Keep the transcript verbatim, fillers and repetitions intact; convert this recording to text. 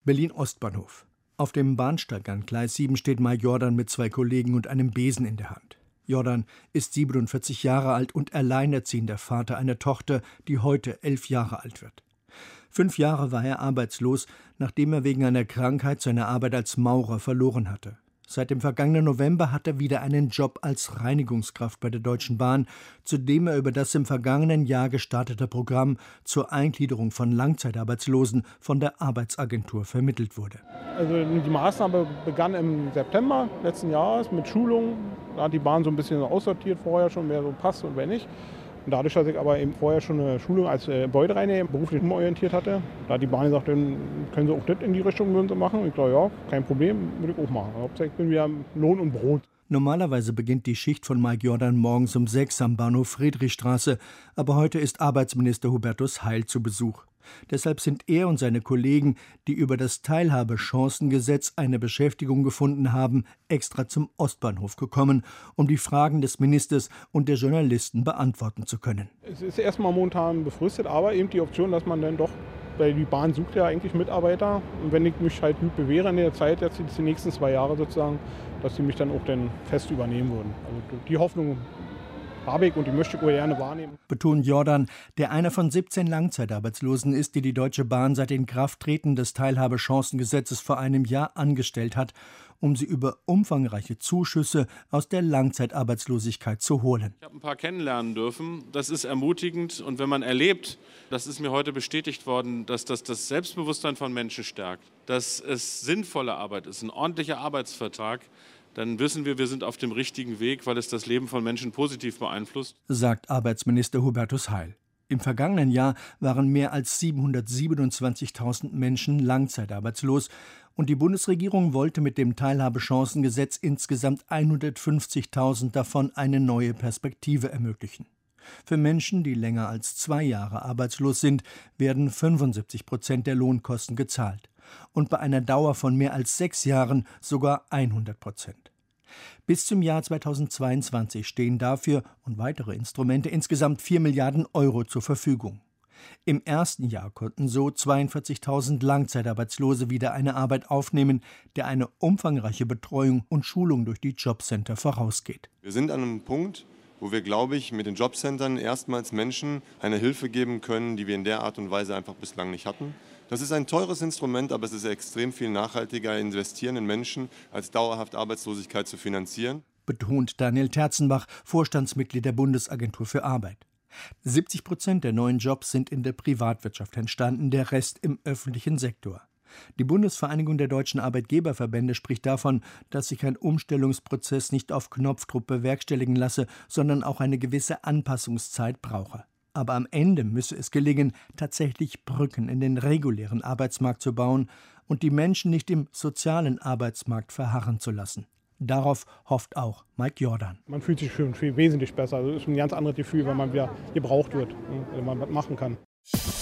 Berlin-Ostbahnhof. Auf dem Bahnsteig an Gleis sieben steht Mike Jordan mit zwei Kollegen und einem Besen in der Hand. Jordan ist siebenundvierzig Jahre alt und alleinerziehender Vater einer Tochter, die heute elf Jahre alt wird. Fünf Jahre war er arbeitslos, nachdem er wegen einer Krankheit seine Arbeit als Maurer verloren hatte. Seit dem vergangenen November hat er wieder einen Job als Reinigungskraft bei der Deutschen Bahn, zu dem er über das im vergangenen Jahr gestartete Programm zur Eingliederung von Langzeitarbeitslosen von der Arbeitsagentur vermittelt wurde. Also die Maßnahme begann im September letzten Jahres mit Schulungen. Da hat die Bahn so ein bisschen aussortiert vorher schon, wer so passt und wer nicht. Und dadurch, dass ich aber eben vorher schon eine Schulung als äh, Beutereiniger beruflich umorientiert hatte, da hat die Bahn gesagt, dann können Sie auch das in die Richtung würden Sie machen. Und ich glaube, ja, kein Problem, würde ich auch machen. Hauptsache, ich bin wieder Lohn und Brot. Normalerweise beginnt die Schicht von Mike Jordan morgens um sechs am Bahnhof Friedrichstraße, aber heute ist Arbeitsminister Hubertus Heil zu Besuch. Deshalb sind er und seine Kollegen, die über das Teilhabechancengesetz eine Beschäftigung gefunden haben, extra zum Ostbahnhof gekommen, um die Fragen des Ministers und der Journalisten beantworten zu können. Es ist erstmal momentan befristet, aber eben die Option, dass man dann doch, weil die Bahn sucht ja eigentlich Mitarbeiter, und wenn ich mich halt gut bewähre in der Zeit, jetzt die nächsten zwei Jahre sozusagen, dass sie mich dann auch dann fest übernehmen würden. Also die Hoffnung habe ich und die möchte ich auch gerne wahrnehmen. Betont Jordan, der einer von siebzehn Langzeitarbeitslosen ist, die die Deutsche Bahn seit Inkrafttreten des Teilhabechancengesetzes vor einem Jahr angestellt hat, um sie über umfangreiche Zuschüsse aus der Langzeitarbeitslosigkeit zu holen. Ich habe ein paar kennenlernen dürfen. Das ist ermutigend. Und wenn man erlebt, das ist mir heute bestätigt worden, dass das das Selbstbewusstsein von Menschen stärkt, dass es sinnvolle Arbeit ist, ein ordentlicher Arbeitsvertrag, dann wissen wir, wir sind auf dem richtigen Weg, weil es das Leben von Menschen positiv beeinflusst, sagt Arbeitsminister Hubertus Heil. Im vergangenen Jahr waren mehr als siebenhundertsiebenundzwanzigtausend Menschen langzeitarbeitslos und die Bundesregierung wollte mit dem Teilhabechancengesetz insgesamt hundertfünfzigtausend davon eine neue Perspektive ermöglichen. Für Menschen, die länger als zwei Jahre arbeitslos sind, werden fünfundsiebzig Prozent der Lohnkosten gezahlt und bei einer Dauer von mehr als sechs Jahren sogar hundert Prozent. Bis zum Jahr zweitausendzweiundzwanzig stehen dafür und weitere Instrumente insgesamt vier Milliarden Euro zur Verfügung. Im ersten Jahr konnten so zweiundvierzigtausend Langzeitarbeitslose wieder eine Arbeit aufnehmen, der eine umfangreiche Betreuung und Schulung durch die Jobcenter vorausgeht. Wir sind an einem Punkt, wo wir, glaube ich, mit den Jobcentern erstmals Menschen eine Hilfe geben können, die wir in der Art und Weise einfach bislang nicht hatten. Das ist ein teures Instrument, aber es ist extrem viel nachhaltiger, investieren in Menschen, als dauerhaft Arbeitslosigkeit zu finanzieren. Betont Daniel Terzenbach, Vorstandsmitglied der Bundesagentur für Arbeit. siebzig Prozent der neuen Jobs sind in der Privatwirtschaft entstanden, der Rest im öffentlichen Sektor. Die Bundesvereinigung der deutschen Arbeitgeberverbände spricht davon, dass sich ein Umstellungsprozess nicht auf Knopfdruck bewerkstelligen lasse, sondern auch eine gewisse Anpassungszeit brauche. Aber am Ende müsse es gelingen, tatsächlich Brücken in den regulären Arbeitsmarkt zu bauen und die Menschen nicht im sozialen Arbeitsmarkt verharren zu lassen. Darauf hofft auch Mike Jordan. Man fühlt sich schon viel wesentlich besser. Also es ist ein ganz anderes Gefühl, wenn man wieder gebraucht wird, wenn man was machen kann.